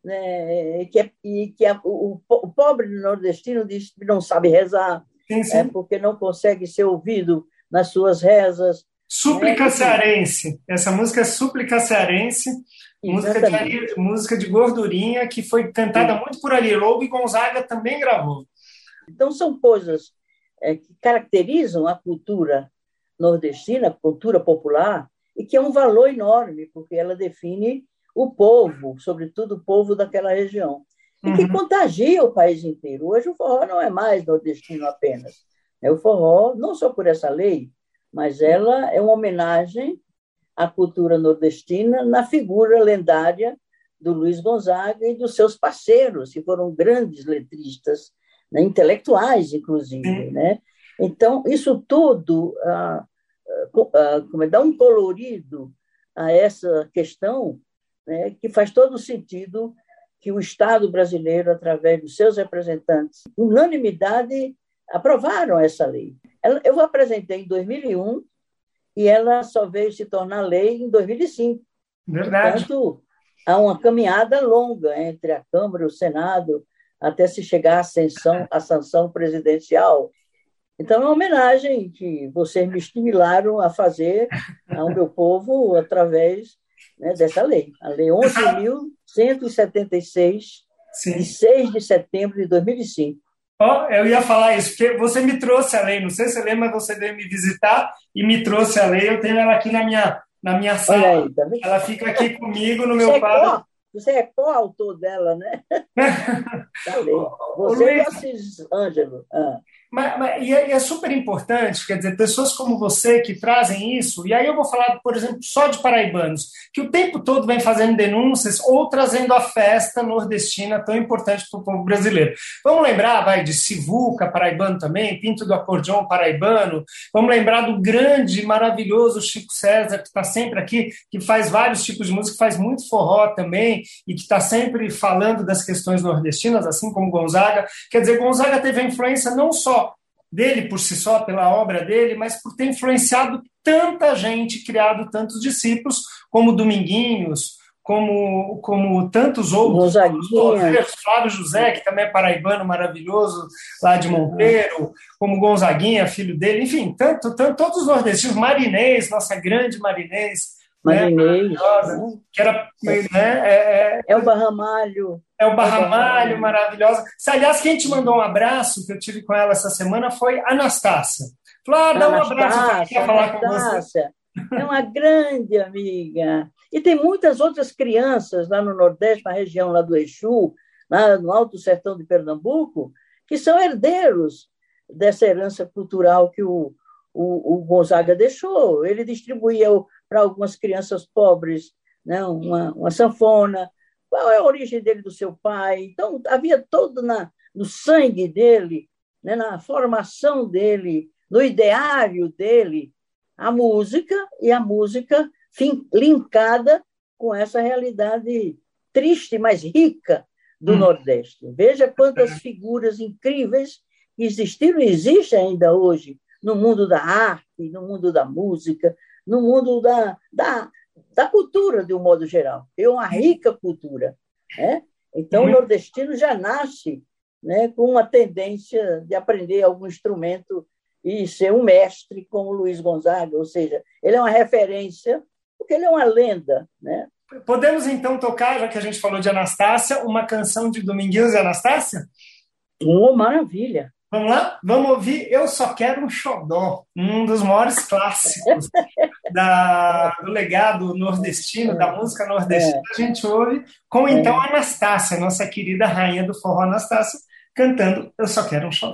né, que é, e que a, o, o pobre nordestino diz que não sabe rezar, Sim, sim. É, porque não consegue ser ouvido nas suas rezas. Súplica né? Cearense. Essa música é Súplica Cearense, música de, Ari, música de gordurinha, que foi cantada Sim. muito por Ari Lobo, e Gonzaga também gravou. Então, são coisas é, que caracterizam a cultura nordestina, a cultura popular, e que é um valor enorme, porque ela define o povo, sobretudo o povo daquela região, e uhum. que contagia o país inteiro. Hoje o forró não é mais nordestino apenas. É o forró, não só por essa lei, mas ela é uma homenagem à cultura nordestina na figura lendária do Luiz Gonzaga e dos seus parceiros, que foram grandes letristas, né, intelectuais, inclusive. Uhum. Né? Então, isso tudo ah, ah, como é, dá um colorido a essa questão, né, que faz todo sentido que o Estado brasileiro, através dos seus representantes, unanimidade, aprovaram essa lei. Ela, eu apresentei em dois mil e um e ela só veio se tornar lei em dois mil e cinco. Verdade. Portanto, há uma caminhada longa entre a Câmara e o Senado até se chegar à ascensão, à sanção presidencial. Então, é uma homenagem que vocês me estimularam a fazer ao meu povo através, né, dessa lei. A Lei onze mil cento e setenta e seis, Sim. de seis de setembro de dois mil e cinco. Oh, eu ia falar isso, porque você me trouxe a lei, não sei se você lembra, mas você veio me visitar e me trouxe a lei, eu tenho ela aqui na minha, na minha sala. Olha aí, tá vendo? Ela fica aqui comigo no Você meu é quadro. co- Você é co-autor dela, né? Da lei. Você e o Assis Ângelo. Ah. Mas, mas, e, é, e é super importante, quer dizer, pessoas como você que trazem isso, e aí eu vou falar, por exemplo, só de paraibanos, que o tempo todo vem fazendo denúncias ou trazendo a festa nordestina tão importante para o povo brasileiro. Vamos lembrar, vai, de Sivuca, paraibano também, Pinto do Acordeão, paraibano, vamos lembrar do grande, maravilhoso Chico César, que está sempre aqui, que faz vários tipos de música, faz muito forró também, e que está sempre falando das questões nordestinas, assim como Gonzaga. Quer dizer, Gonzaga teve a influência não só dele por si só, pela obra dele, mas por ter influenciado tanta gente, criado tantos discípulos, como Dominguinhos, como, como tantos outros. Gonzaguinha. Flávio José, que também é paraibano maravilhoso, lá de Monteiro, como Gonzaguinha, filho dele, enfim, tanto, tanto, todos os nordestinos, Marinês, nossa grande Marinês, Marinês, né, né? Que era, né, é, é, é o Barramalho. É o Barramalho, maravilhosa. Aliás, quem te mandou um abraço, que eu tive com ela essa semana, foi a Anastácia. Falou, ah, dá um abraço, quer falar com você. É uma grande amiga. E tem muitas outras crianças lá no Nordeste, na região lá do Exu, lá no Alto Sertão de Pernambuco, que são herdeiros dessa herança cultural que o, o, o Gonzaga deixou. Ele distribuía para algumas crianças pobres, né, uma, uma sanfona. Qual é a origem dele, do seu pai? Então, havia todo na, no sangue dele, né, na formação dele, no ideário dele, a música, e a música fim, linkada com essa realidade triste, mas rica do hum. Nordeste. Veja quantas figuras incríveis existiram e existem ainda hoje no mundo da arte, no mundo da música, no mundo da, da, da cultura, de um modo geral. É uma rica cultura. Né? Então, hum. o nordestino já nasce, né, com uma tendência de aprender algum instrumento e ser um mestre como Luiz Gonzaga, ou seja, ele é uma referência, porque ele é uma lenda, né? Podemos, então, tocar, já que a gente falou de Anastácia, uma canção de Dominguinhos e Anastácia? Oh, maravilha! Vamos lá? Vamos ouvir Eu Só Quero um Xodó, um dos maiores clássicos da, do legado nordestino, da música nordestina. É. A gente ouve com, então, a Anastácia, nossa querida rainha do forró Anastácia, cantando Eu Só Quero um Xodó.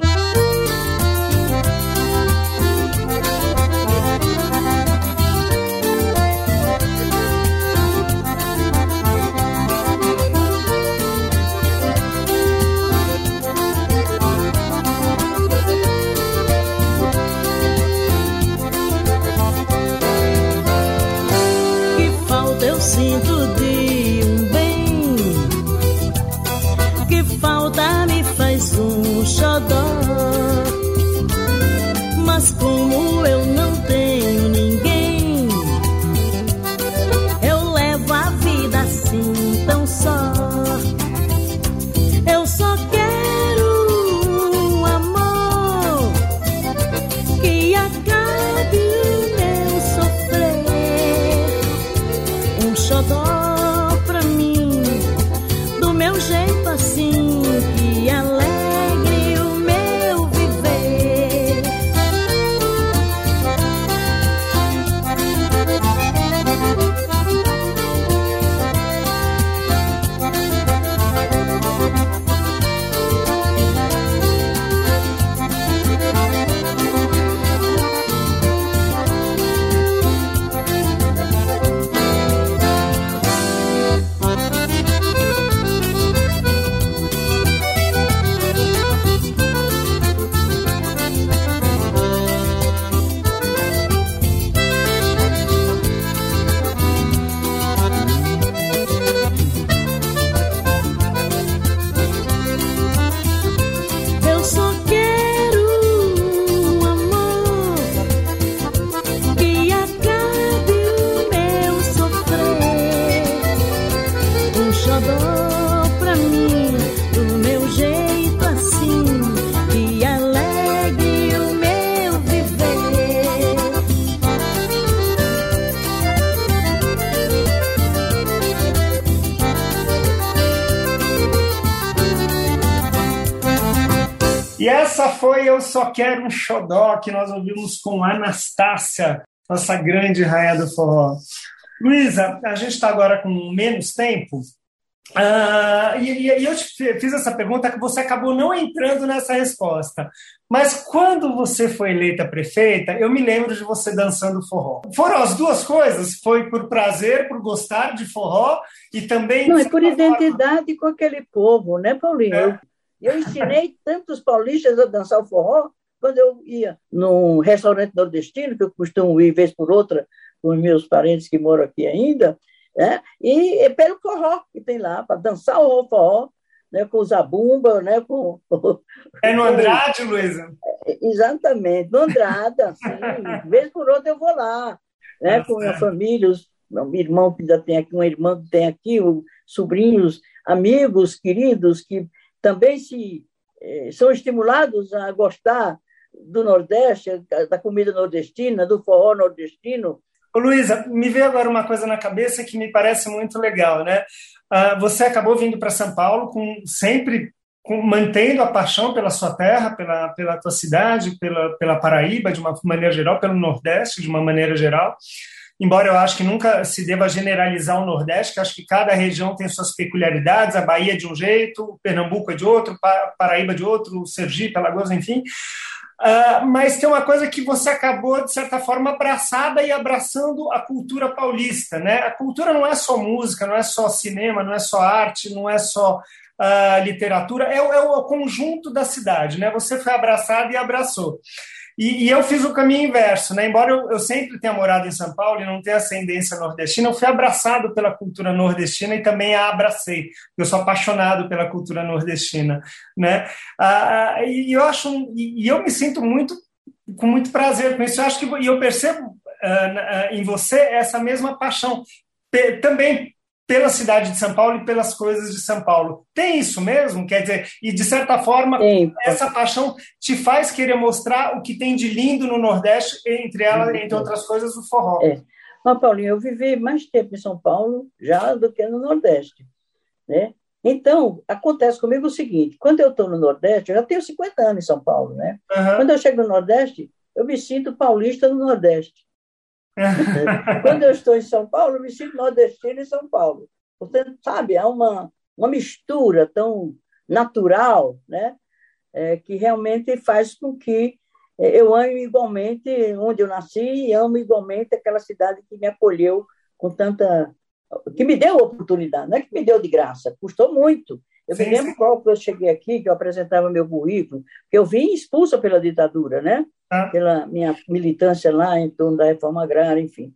Sinto de um bem que falta, me faz um xodó. essa foi Eu Só Quero um Xodó, que nós ouvimos com Anastácia, nossa grande rainha do forró. Luísa, a gente está agora com menos tempo, uh, e, e eu te fiz essa pergunta que você acabou não entrando nessa resposta. Mas quando você foi eleita prefeita, eu me lembro de você dançando forró. Foram as duas coisas? Foi por prazer, por gostar de forró e também... Não, é por identidade com aquele povo, né, Paulinho? É. Eu, eu ensinei tantos paulistas a dançar o forró quando eu ia num restaurante nordestino, que eu costumo ir vez por outra com os meus parentes que moram aqui ainda, né? E é pelo forró que tem lá, para dançar o forró, né, com o zabumba, né, com... É no Andrade, Luísa? Exatamente, no Andrade, assim, vez por outra eu vou lá, né, com minha família, os, meu irmão que já tem aqui, uma irmã que tem aqui, os sobrinhos, amigos, queridos, que também se, eh, são estimulados a gostar do Nordeste, da comida nordestina, do forró nordestino. Ô, Luísa, me veio agora uma coisa na cabeça que me parece muito legal, né? Uh, você acabou vindo para São Paulo com, sempre com, mantendo a paixão pela sua terra, pela, pela tua cidade, pela, pela Paraíba, de uma maneira geral, pelo Nordeste, de uma maneira geral. Embora eu acho que nunca se deva generalizar o Nordeste, que acho que cada região tem suas peculiaridades, a Bahia de um jeito, Pernambuco é de outro, Paraíba de outro, Sergipe, Alagoas, enfim. Uh, mas tem uma coisa que você acabou, de certa forma, abraçada e abraçando a cultura paulista, né? A cultura não é só música, não é só cinema, não é só arte, não é só uh, literatura, é, é o conjunto da cidade, né? Você foi abraçado e abraçou. E, e eu fiz o caminho inverso, né? Embora eu, eu sempre tenha morado em São Paulo e não tenha ascendência nordestina, eu fui abraçado pela cultura nordestina e também a abracei. Eu sou apaixonado pela cultura nordestina, né? Ah, e eu acho, e, e eu me sinto muito com muito prazer com isso. Eu acho que e eu percebo ah, em você essa mesma paixão P- também pela cidade de São Paulo e pelas coisas de São Paulo. Tem isso mesmo? Quer dizer, e de certa forma, Sim. essa paixão te faz querer mostrar o que tem de lindo no Nordeste, entre elas, entre outras coisas, o forró. É. Mas, Paulinho, eu vivi mais tempo em São Paulo já do que no Nordeste, né? Então, acontece comigo o seguinte, quando eu estou no Nordeste, eu já tenho cinquenta anos em São Paulo, né? Uhum. Quando eu chego no Nordeste, eu me sinto paulista no Nordeste. Quando eu estou em São Paulo, eu me sinto nordestino em São Paulo. Portanto, sabe, há uma, uma mistura tão natural, né, é, que realmente faz com que eu ame igualmente onde eu nasci e amo igualmente aquela cidade que me acolheu com tanta... que me deu oportunidade, não é que me deu de graça, custou muito. Eu sim, me lembro sim. Qual que eu cheguei aqui, que eu apresentava meu currículo, que eu vim expulsa pela ditadura, né? Ah. Pela minha militância lá em torno da reforma agrária, enfim.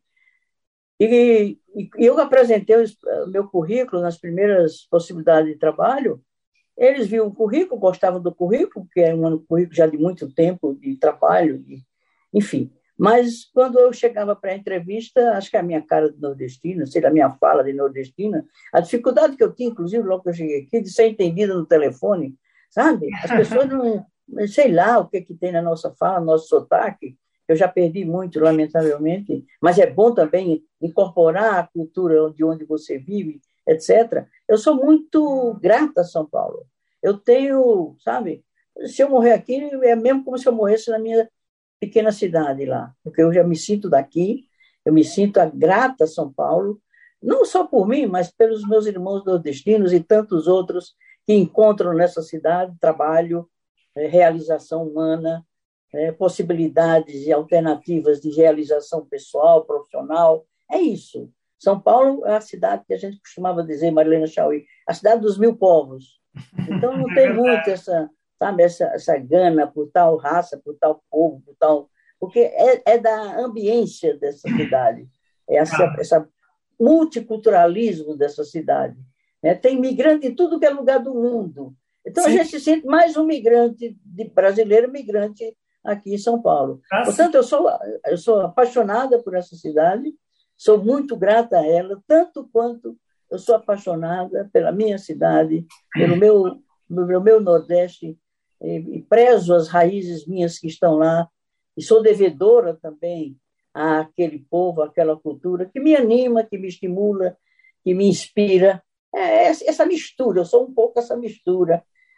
E, e eu apresentei o meu currículo nas primeiras possibilidades de trabalho, eles viam o currículo, gostavam do currículo, porque é um currículo já de muito tempo de trabalho, de, enfim. Mas quando eu chegava para a entrevista, acho que a minha cara de nordestina, sei lá, a minha fala de nordestina, a dificuldade que eu tinha, inclusive, logo que eu cheguei aqui, de ser entendida no telefone, sabe? As pessoas não... sei lá o que, que tem na nossa fala, no nosso sotaque, eu já perdi muito, lamentavelmente, mas é bom também incorporar a cultura de onde você vive, etcétera. Eu sou muito grata a São Paulo. Eu tenho, sabe, se eu morrer aqui, é mesmo como se eu morresse na minha pequena cidade lá, porque eu já me sinto daqui, eu me sinto grata a São Paulo, não só por mim, mas pelos meus irmãos nordestinos e tantos outros que encontram nessa cidade trabalho, realização humana, possibilidades e alternativas de realização pessoal, profissional. É isso. São Paulo é a cidade que a gente costumava dizer, Marilena Chauí, a cidade dos mil povos. Então não tem muito essa... sabe, essa, essa gana por tal raça, por tal povo, por tal... porque é, é da ambiência dessa cidade, é essa, essa multiculturalismo dessa cidade. É, tem migrante em tudo que é lugar do mundo. Então, Sim. a gente se sente mais um migrante, de brasileiro migrante aqui em São Paulo. Ah, Portanto, eu sou, eu sou apaixonada por essa cidade, sou muito grata a ela, tanto quanto eu sou apaixonada pela minha cidade, pelo meu, pelo meu Nordeste, e prezo as raízes minhas que estão lá, e sou devedora também àquele povo, àquela cultura, que me anima, que me estimula, que me inspira. É essa mistura, eu sou um pouco essa mistura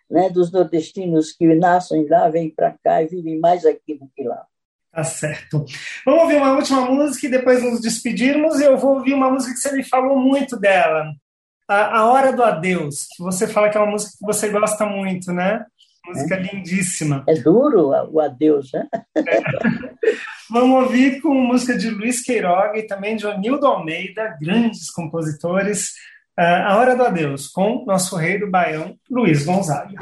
né, dos nordestinos que nascem lá, vêm para cá e vivem mais aqui do que lá. Tá certo. Vamos ouvir uma última música e depois nos despedirmos. Eu vou ouvir uma música que você me falou muito dela. A, a Hora do Adeus, que você fala que é uma música que você gosta muito, né? Música é. lindíssima. É duro o adeus, né? É. Vamos ouvir com música de Luiz Queiroga e também de Onildo Almeida, grandes compositores. Uh, A Hora do Adeus, com nosso rei do Baião, Luiz Gonzaga.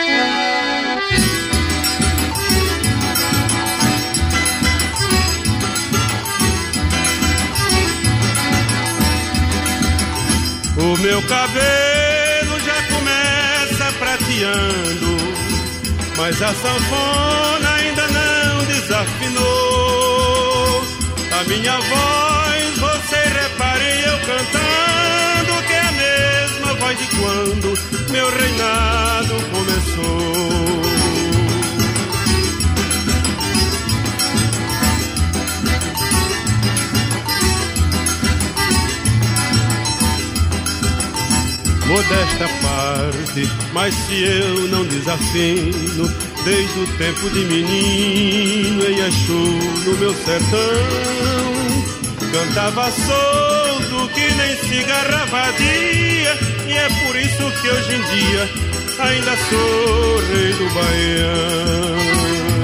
O meu cabelo já começa prateando, mas a sanfona ainda não desafinou. A minha voz, você repare eu cantando, que é a mesma voz de quando meu reinado começou. Modesta parte, mas se eu não desafino, desde o tempo de menino em Exu no meu sertão, cantava solto que nem cigarra vadia, e é por isso que hoje em dia ainda sou rei do Baião.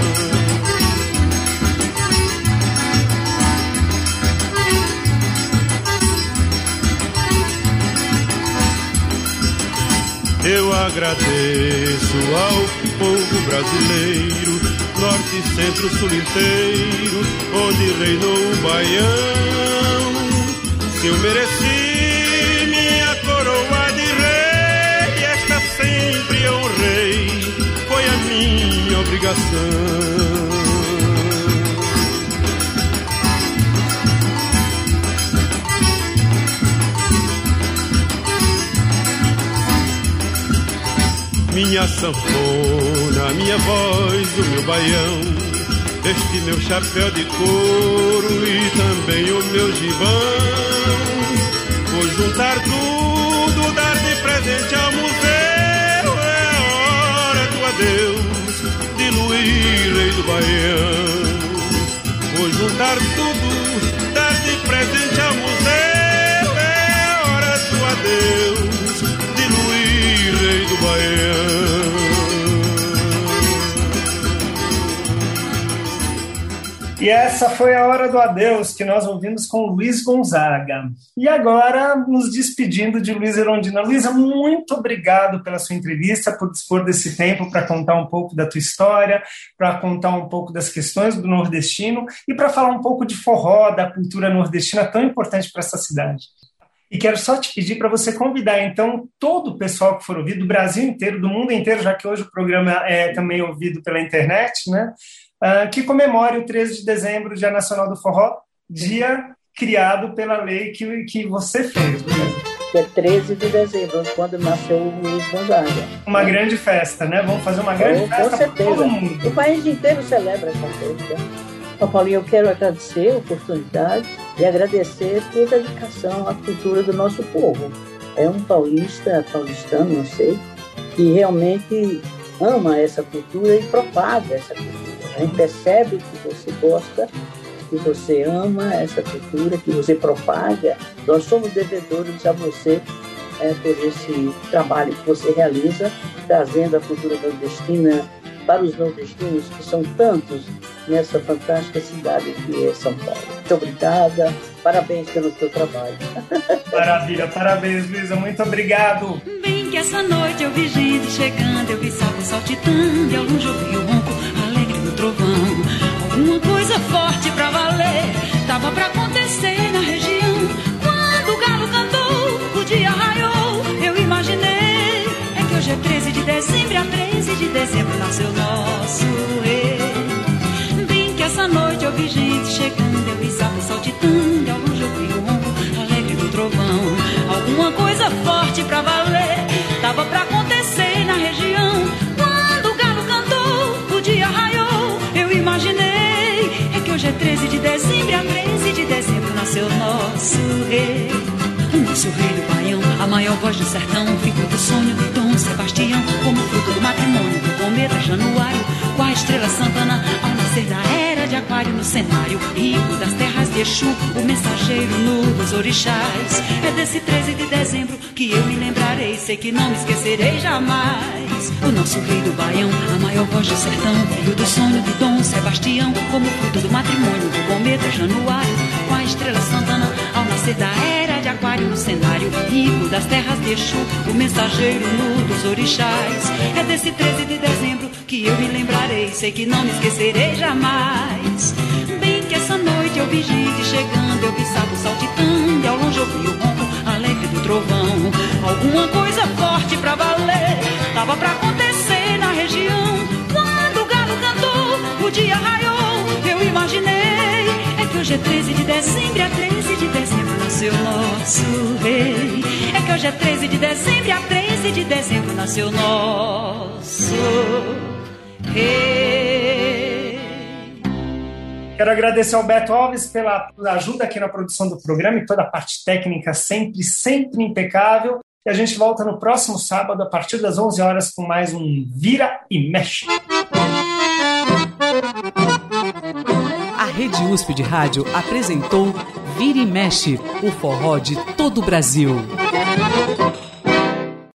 Eu agradeço ao povo brasileiro, norte, centro, sul inteiro, onde reinou o Baião. Se eu mereci minha coroa de rei, esta sempre eu honrei, foi a minha obrigação. Minha sanfona, minha voz, o meu baião, este meu chapéu de couro e também o meu gibão. Vou juntar tudo, dar de presente ao museu, é a hora do adeus de Luís, rei do Baião. Vou juntar tudo, dar de presente ao museu, é a hora do adeus de Luís, rei do Baião. E essa foi a Hora do Adeus, que nós ouvimos com Luiz Gonzaga. E agora, nos despedindo de Luísa Erundina. Luísa, muito obrigado pela sua entrevista, por dispor desse tempo para contar um pouco da tua história, para contar um pouco das questões do nordestino e para falar um pouco de forró, da cultura nordestina tão importante para essa cidade. E quero só te pedir para você convidar, então, todo o pessoal que for ouvir, do Brasil inteiro, do mundo inteiro, já que hoje o programa é também ouvido pela internet, né? Uh, que comemore o treze de dezembro, Dia Nacional do Forró, dia criado pela lei que, que você fez. Né? Que é treze de dezembro, quando nasceu o Luiz Gonzaga. Uma é. grande festa, né? Vamos fazer uma grande com, festa para todo mundo. O país inteiro celebra essa festa. Então, Paulinho, eu quero agradecer a oportunidade e agradecer por dedicação à cultura do nosso povo. É um paulista, paulistano, não sei, que realmente ama essa cultura e propaga essa cultura. A gente percebe que você gosta, que você ama essa cultura, que você propaga. Nós somos devedores a você é, por esse trabalho que você realiza, trazendo a cultura nordestina para os nordestinos, que são tantos nessa fantástica cidade que é São Paulo. Muito obrigada, parabéns pelo seu trabalho. Maravilha, parabéns, Luísa, muito obrigado. Bem que essa noite eu vi gente chegando, eu vi sapo saltitando, e ao longe eu vi o ronco alegre do trovão. Alguma coisa forte pra valer tava pra acontecer na região. Quando o galo cantou, o dia raiou, eu imaginei, é que hoje é treze de dezembro, a treze de dezembro nasceu nosso rei. Bem que essa noite eu vi gente chegando, eu vi sapo saltitando, e ao longe eu vi o ronco alegre do trovão. Alguma coisa forte pra valer tava pra acontecer na região. Quando o galo cantou, o dia raiou, eu imaginei, é que hoje é treze de dezembro, a treze de dezembro nasceu nosso rei. O nosso rei do Baião, a maior voz do sertão, filho do sonho de Dom Sebastião, como fruto do mato cometa Januário, com a estrela Santana ao nascer da era de Aquário no cenário rico das terras de Exu, o mensageiro nu dos orixás. É desse treze de dezembro que eu me lembrarei, sei que não me esquecerei jamais. O nosso rei do Baião, a maior voz do sertão, filho do sonho de Dom Sebastião, como fruto do matrimônio do cometa Januário, com a estrela Santana ao nascer da era de Aquário no cenário rico das terras de Exu, o mensageiro nu dos orixás. É desse treze de dezembro que eu me lembrarei, sei que não me esquecerei jamais. Bem que essa noite eu vi gente chegando, eu vi sapo saltitando, e ao longe eu vi o ronco alegre do trovão. Alguma coisa forte pra valer tava pra acontecer na região. Quando o galo cantou, o dia raiou, eu imaginei, é que hoje é treze de dezembro, a treze de dezembro nasceu nosso rei. É que hoje é treze de dezembro, a treze de dezembro nasceu nosso rei. Quero agradecer ao Beto Alves pela ajuda aqui na produção do programa e toda a parte técnica sempre, sempre impecável. E a gente volta no próximo sábado, a partir das onze horas, com mais um Vira e Mexe. A Rede U S P de Rádio apresentou Vira e Mexe, o forró de todo o Brasil.